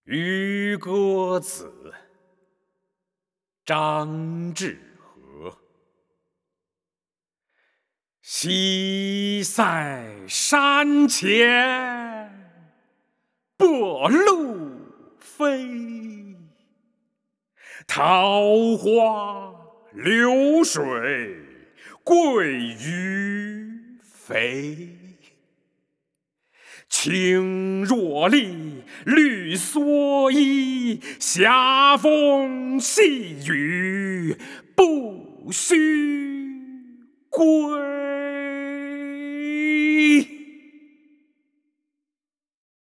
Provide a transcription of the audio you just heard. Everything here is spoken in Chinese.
《渔歌子》张志和。西塞山前陌路飞，桃花流水鳜鱼肥。青箬笠，绿蓑衣，斜风细雨不须归。